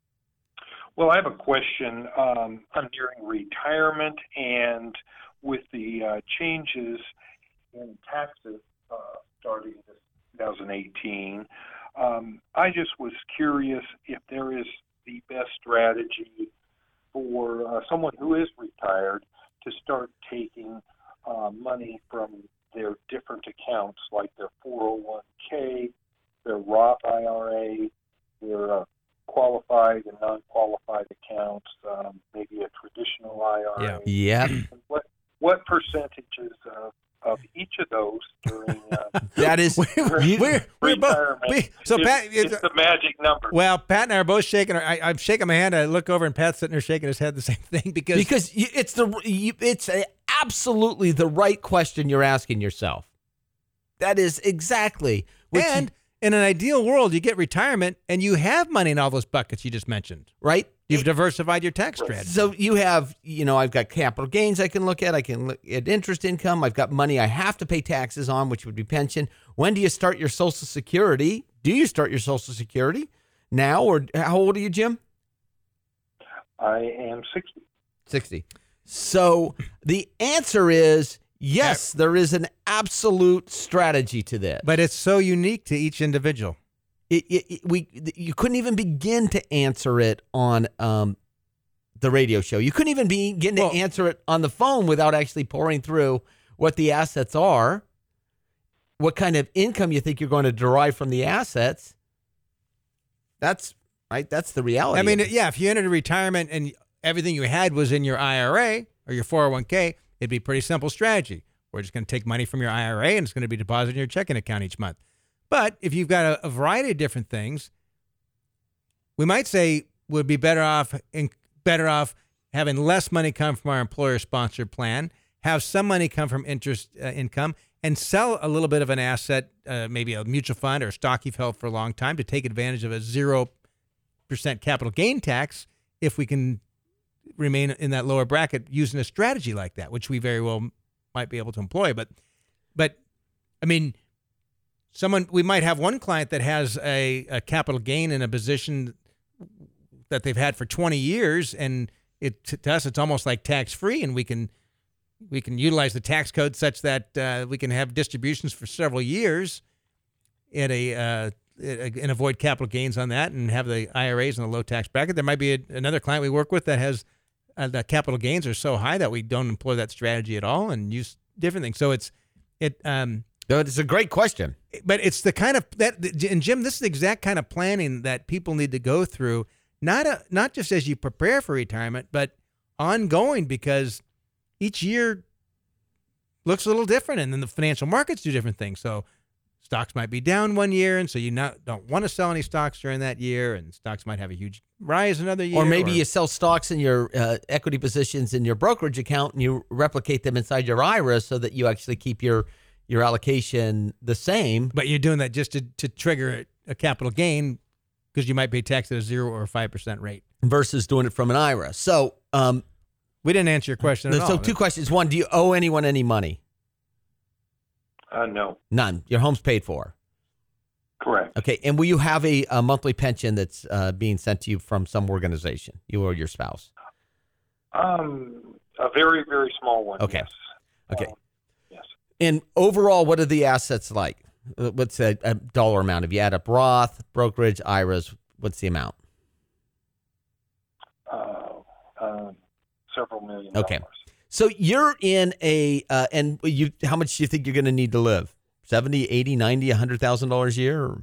Well, I have a question. Um, I'm nearing retirement, and with the uh, changes in taxes uh, starting this twenty eighteen, um, I just was curious if there is the best strategy for uh, someone who is retired to start taking uh, money from their different accounts, like their four oh one k, their Roth I R A, their uh, qualified and non-qualified accounts, um, maybe a traditional I R A. Yeah. And what what percentages of, of each of those during uh, that is we're, we're, we're both, we, so is, Pat, is the magic number. Well, Pat and I are both shaking. Our, I, I'm shaking my hand. I look over and Pat's sitting there shaking his head the same thing because because you, it's the you, it's a, absolutely the right question you're asking yourself. That is exactly. What and you, in an ideal world, you get retirement and you have money in all those buckets you just mentioned. Right. You've it, diversified your tax strategy. So you have, you know, I've got capital gains I can look at. I can look at interest income. I've got money I have to pay taxes on, which would be pension. When do you start your Social Security? Do you start your Social Security now, or how old are you, Jim? I am sixty. sixty. So the answer is yes, there is an absolute strategy to this. But it's so unique to each individual. It, it, it, we you couldn't even begin to answer it on um, the radio show. You couldn't even begin to Well, answer it on the phone without actually pouring through what the assets are, what kind of income you think you're going to derive from the assets. That's right. That's the reality. I mean, yeah, if you entered retirement and everything you had was in your I R A or your four oh one k, it'd be a pretty simple strategy. We're just going to take money from your I R A and it's going to be deposited in your checking account each month. But if you've got a, a variety of different things, we might say we'd be better off in, better off having less money come from our employer-sponsored plan, have some money come from interest uh, income, and sell a little bit of an asset, uh, maybe a mutual fund or a stock you've held for a long time, to take advantage of a zero percent capital gain tax if we can remain in that lower bracket using a strategy like that, which we very well might be able to employ. But, but I mean, someone, we might have one client that has a, a capital gain in a position that they've had for twenty years, and it to us it's almost like tax free, and we can we can utilize the tax code such that uh, we can have distributions for several years at a uh, and avoid capital gains on that, and have the I R As in the low tax bracket. There might be a, another client we work with that has uh, the capital gains are so high that we don't employ that strategy at all and use different things. So it's it. Um, It's a great question, but it's the kind of that. And Jim, this is the exact kind of planning that people need to go through. Not a, not just as you prepare for retirement, but ongoing, because each year looks a little different, and then the financial markets do different things. So stocks might be down one year, and so you not don't want to sell any stocks during that year, and stocks might have a huge rise another year. or maybe you sell stocks in your uh, equity positions in your brokerage account, and you replicate them inside your I R A so that you actually keep your your allocation the same. But you're doing that just to, to trigger a capital gain, because you might pay tax at a zero or five percent rate versus doing it from an I R A. So um, we didn't answer your question at so all. two questions. One, do you owe anyone any money? Uh, no. None. Your home's paid for. Correct. Okay. And will you have a, a monthly pension that's uh, being sent to you from some organization, you or your spouse? Um, a very, very small one. Okay. Yes. Okay. Um, yes. And overall, what are the assets like? Uh, What's a, a dollar amount? If you add up Roth, brokerage, I R As, what's the amount? Uh, uh, several million Okay. dollars. So you're in a, uh, and you, how much do you think you're going to need to live? seventy, eighty, ninety, one hundred thousand dollars a year? Or?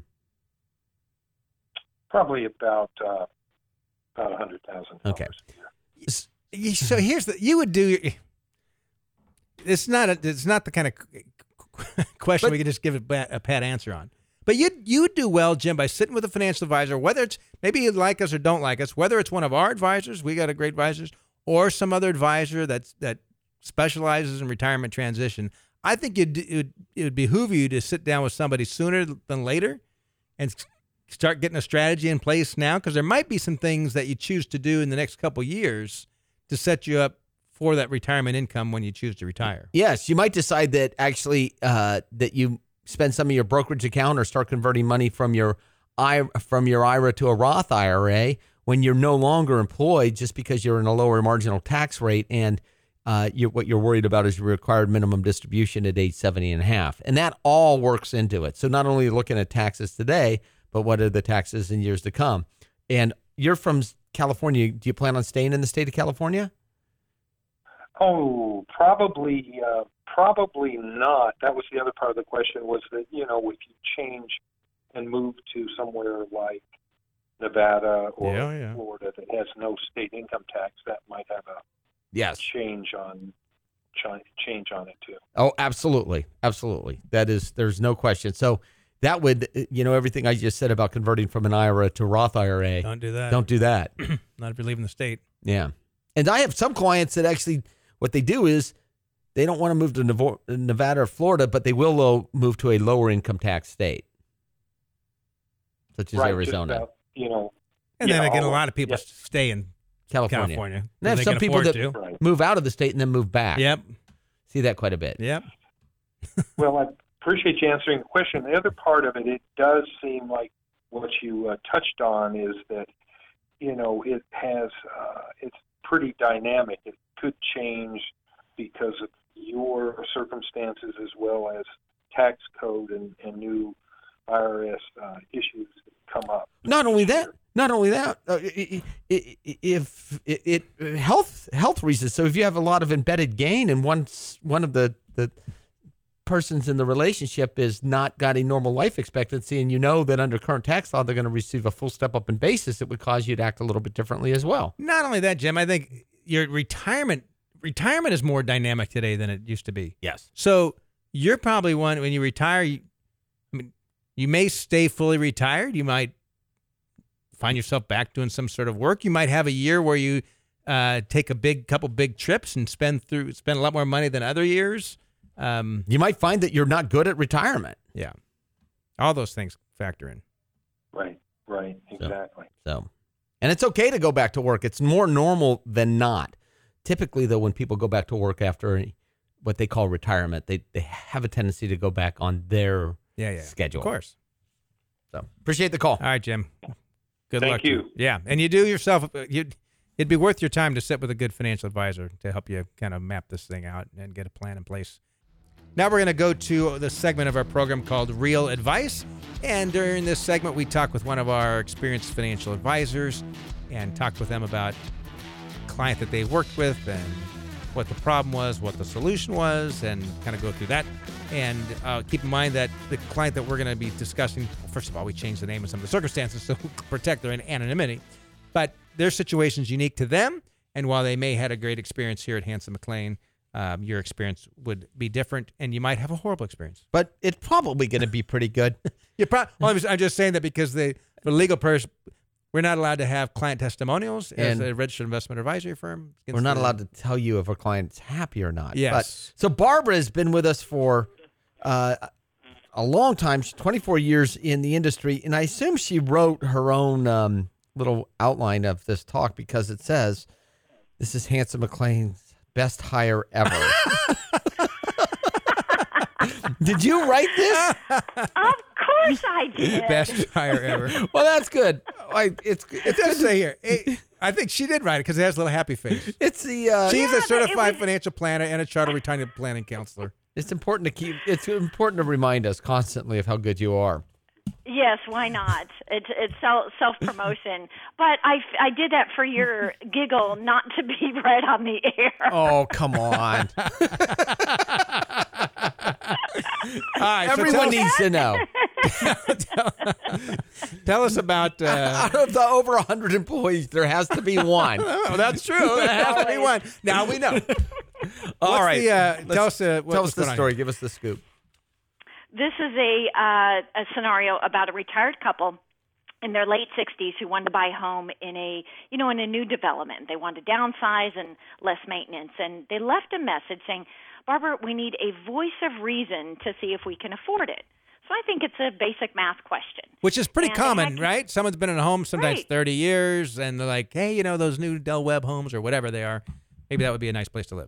Probably about uh, about a hundred thousand Okay. dollars a year. You- So here's the you would do. It's not a, it's not the kind of question But- we can just give a, pat- a pat answer on. But you you would do well, Jim, by sitting with a financial advisor, whether it's maybe you like us or don't like us, whether it's one of our advisors, we got a great advisors, or some other advisor that's that specializes in retirement transition. I think you'd, it would it would behoove you to sit down with somebody sooner than later and start getting a strategy in place now, because there might be some things that you choose to do in the next couple years to set you up for that retirement income when you choose to retire. Yes, you might decide that actually uh, that you spend some of your brokerage account or start converting money from your I from your I R A to a Roth I R A when you're no longer employed, just because you're in a lower marginal tax rate, and uh, you, what you're worried about is your required minimum distribution at age seventy and a half. And that all works into it. So not only looking at taxes today, but what are the taxes in years to come? And you're from California. Do you plan on staying in the state of California? Oh, probably, uh, probably not. That was the other part of the question, was that, you know, if you change and move to somewhere like Nevada or Yeah, yeah. Florida that has no state income tax, that might have a Yes. change on ch- change on it too. Oh, absolutely. Absolutely. That is, there's no question. So that would, you know, everything I just said about converting from an I R A to Roth I R A, Don't do that. don't do that. Not if you're leaving the state. Yeah. And I have some clients that actually, what they do is they don't want to move to Nevo- Nevada or Florida, but they will low, move to a lower income tax state, such as Right, Arizona, just, uh, you know, And yeah, then again, a all- lot of people yeah. stay in California. California. And I because have they some can people afford that to. Right. move out of the state and then move back. Yep. See that quite a bit. Yep. Well, I appreciate you answering the question. The other part of it, it does seem like what you uh, touched on is that, you know, it has, uh, it's pretty dynamic. It could change because of your circumstances as well as tax code and, and new I R S uh, issues that come up. Not only that, not only that, uh, i- i- i- if it, it health health reasons. So if you have a lot of embedded gain and one one of the the persons in the relationship is not got a normal life expectancy, and you know that under current tax law they're going to receive a full step up in basis, it would cause you to act a little bit differently as well. Not only that, Jim, I think your retirement retirement is more dynamic today than it used to be. Yes. So you're probably one when you retire. You, I mean, you may stay fully retired. You might find yourself back doing some sort of work. You might have a year where you uh, take a big couple big trips and spend through spend a lot more money than other years. Um, You might find that you're not good at retirement. yeah, all those things factor in. Right, right, exactly. So, and it's okay to go back to work. It's more normal than not. Typically, though, when people go back to work after what they call retirement, they, they have a tendency to go back on their Yeah, yeah, schedule. of course. So, appreciate the call. All right, Jim. Good Thank luck. to you. Yeah, and you do yourself. You, it'd be worth your time to sit with a good financial advisor to help you kind of map this thing out and get a plan in place. Now we're going to go to the segment of our program called Real Advice. And during this segment, we talk with one of our experienced financial advisors and talk with them about a client that they worked with and what the problem was, what the solution was, and kind of go through that. And uh, keep in mind that the client that we're going to be discussing, first of all, we changed the name of some of the circumstances to protect their anonymity. But their situation's unique to them. And while they may have had a great experience here at Hanson McLean, Um, your experience would be different, and you might have a horrible experience. But it's probably going to be pretty good. you pro- well, I'm, just, I'm just saying that because the, the legal purpose, we're not allowed to have client testimonials as And a registered investment advisory firm. We're not the, allowed to tell you if a client's happy or not. Yes. But, so Barbara has been with us for uh, a long time. She's twenty-four years in the industry, and I assume she wrote her own um, little outline of this talk because it says, this is Hanson McLean's best hire ever. Did you write this? Of course I did. Best hire ever. Well, that's good. I, it's It does say here. It, I think she did write it because it has a little happy face. It's the. Uh, She's Yeah, a but certified it was- financial planner and a chartered retirement planning counselor. It's important to keep. It's important to remind us constantly of how good you are. Yes, why not? It's it's self self promotion, but I, I did that for your giggle, not to be read on the air. Oh, come on! All right, so Everyone tell, needs to know. tell, tell us about. Uh, Out of the over a hundred employees, there has to be one. oh, that's true. There has to be one. Now we know. All What's right, the, uh, Let's- tell us. Uh, what, tell what's us the going on story. here? Give us the scoop. This is a uh, a scenario about a retired couple in their late sixties who wanted to buy a home in a you know in a new development. They wanted to downsize and less maintenance, and they left a message saying, "Barbara, we need a voice of reason to see if we can afford it." So I think it's a basic math question. Which is pretty And they common, had to- right? Someone's been in a home sometimes Right. thirty years, and they're like, hey, you know, those new Del Webb homes or whatever they are, maybe that would be a nice place to live.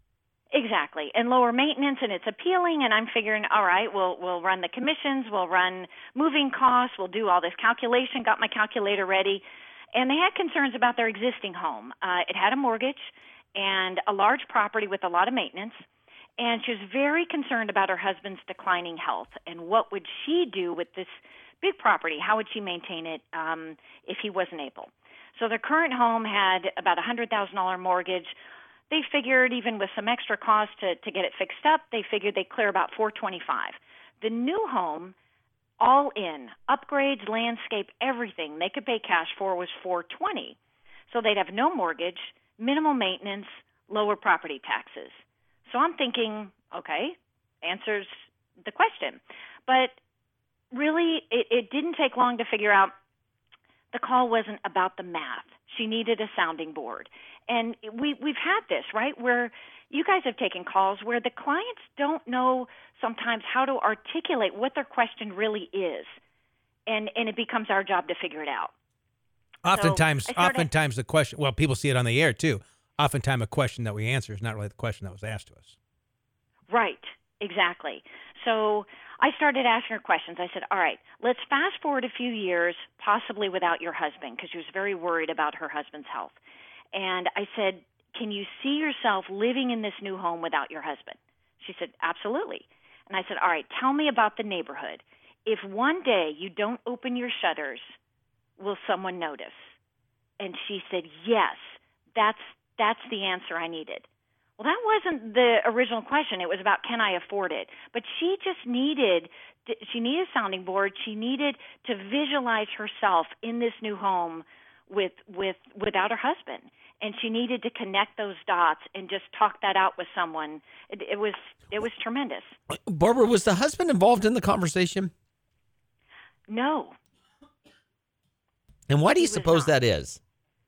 Exactly, and lower maintenance, and it's appealing. And I'm figuring, all right, we'll we'll run the commissions, we'll run moving costs, we'll do all this calculation. Got my calculator ready, and they had concerns about their existing home. Uh, it had a mortgage and a large property with a lot of maintenance, and she was very concerned about her husband's declining health and what would she do with this big property? How would she maintain it um, if he wasn't able? So their current home had about a hundred thousand dollar mortgage. They figured even with some extra cost to, to get it fixed up, they figured they'd clear about four twenty-five. The new home, all in, upgrades, landscape, everything they could pay cash for was four twenty. So they'd have no mortgage, minimal maintenance, lower property taxes. So I'm thinking, okay, answers the question. But really, it, it didn't take long to figure out the call wasn't about the math. She needed a sounding board. And we, we've had this, right, where you guys have taken calls where the clients don't know sometimes how to articulate what their question really is. And, and it becomes our job to figure it out. Oftentimes, I started- oftentimes the question, well, people see it on the air too. Oftentimes a question that we answer is not really the question that was asked to us. Right, exactly. So I started asking her questions. I said, all right, let's fast forward a few years, possibly without your husband, because she was very worried about her husband's health. And I said, can you see yourself living in this new home without your husband? She said, absolutely. And I said, all right, tell me about the neighborhood. If one day you don't open your shutters, will someone notice? And she said, yes, that's that's the answer I needed. Well, that wasn't the original question. It was about, can I afford it? But she just needed, she needed a sounding board. She needed to visualize herself in this new home with with without her husband. And she needed to connect those dots and just talk that out with someone. It, it was it was tremendous. Barbara, was the husband involved in the conversation? No. And why do you He was suppose not. that is?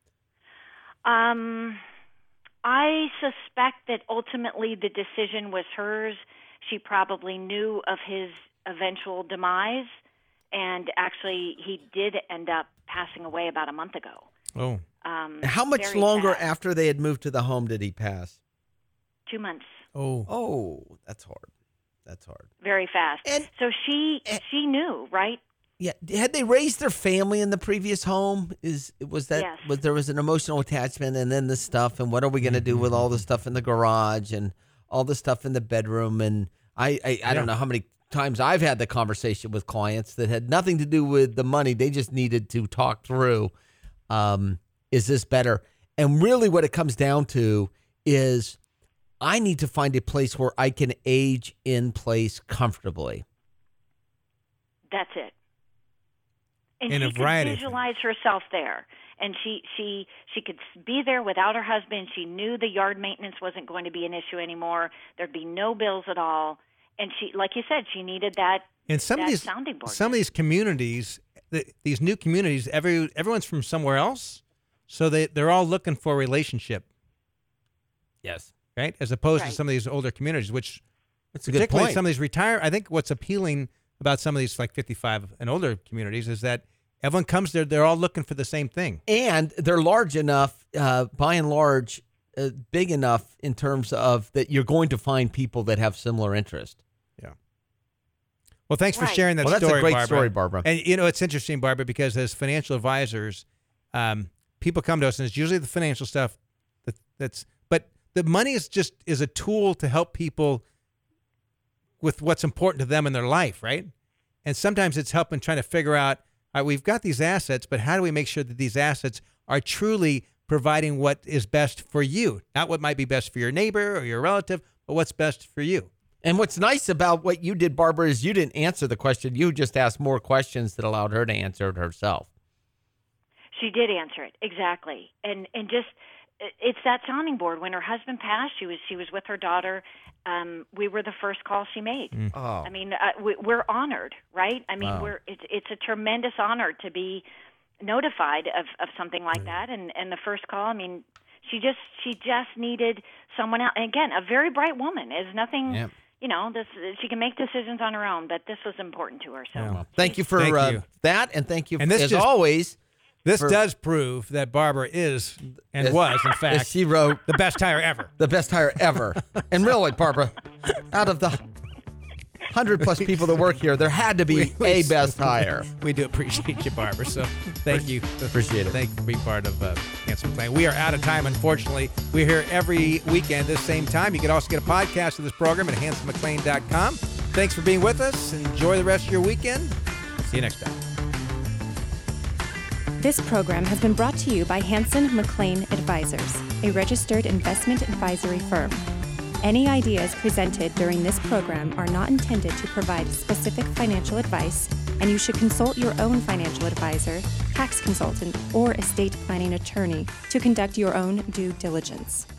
Um, I suspect that ultimately the decision was hers. She probably knew of his eventual demise, and actually he did end up passing away about a month ago. Oh. Um, How much very longer sad. after they had moved to the home did he pass? Two months. Oh. Oh, that's hard. That's hard. Very fast. And- so she and- she knew, right? Yeah, had they raised their family in the previous home? Is was that Yes. was there was an emotional attachment, and then the stuff, and what are we going to do with all the stuff in the garage and all the stuff in the bedroom? And I I, I Yeah. don't know how many times I've had the conversation with clients that had nothing to do with the money. They just needed to talk through, um, is this better? And really, what it comes down to is, I need to find a place where I can age in place comfortably. That's it. And In she a variety could of visualize herself there, and she she she could be there without her husband. She knew the yard maintenance wasn't going to be an issue anymore. There'd be no bills at all, and she, like you said, she needed that. And some that of these sounding board. some of these communities, the, these new communities, every everyone's from somewhere else, so they they're all looking for a relationship, Yes. right? As opposed Right. to some of these older communities, which That's a good particularly point. some of these retire. I think what's appealing about some of these like fifty-five and older communities is that everyone comes there, they're all looking for the same thing. And they're large enough, uh, by and large, uh, big enough in terms of that you're going to find people that have similar interest. Well, thanks for Right. sharing that Well, that's a story, great Barbara. story, Barbara. And you know, it's interesting, Barbara, because as financial advisors, um, people come to us, and it's usually the financial stuff that, that's. But the money is just is a tool to help people with what's important to them in their life, right? And sometimes it's helping trying to figure out, all right, we've got these assets, but how do we make sure that these assets are truly providing what is best for you, not what might be best for your neighbor or your relative, but what's best for you. And what's nice about what you did, Barbara, is you didn't answer the question. You just asked more questions that allowed her to answer it herself. She did answer it exactly, and and just it's that sounding board. When her husband passed, she was she was with her daughter. Um, we were the first call she made. Oh. I mean, uh, we, we're honored, right? I mean, Wow. we're it's it's a tremendous honor to be notified of, of something like that. And and the first call, I mean, she just she just needed someone else. And again, a very bright woman. Is nothing. Yep. You know, this she can make decisions on her own, but this was important to her. So Yeah. Thank you for Thank uh, you. that, and thank you, And this as just- always. This For- does prove that Barbara is and as- was, in as fact, she wrote, the best hire ever. the best hire ever. And really, Barbara, out of the hundred plus people that work here, there had to be We- we- a best hire. We do appreciate you, Barbara. So thank you. Appreciate it. Thank you for being part of uh, Hanson McClain. We are out of time, unfortunately. We're here every weekend this same time. You can also get a podcast of this program at hanson mcclain dot com. Thanks for being with us. Enjoy the rest of your weekend. See you next time. This program has been brought to you by Hanson McClain Advisors, a registered investment advisory firm. Any ideas presented during this program are not intended to provide specific financial advice, and you should consult your own financial advisor, tax consultant, or estate planning attorney to conduct your own due diligence.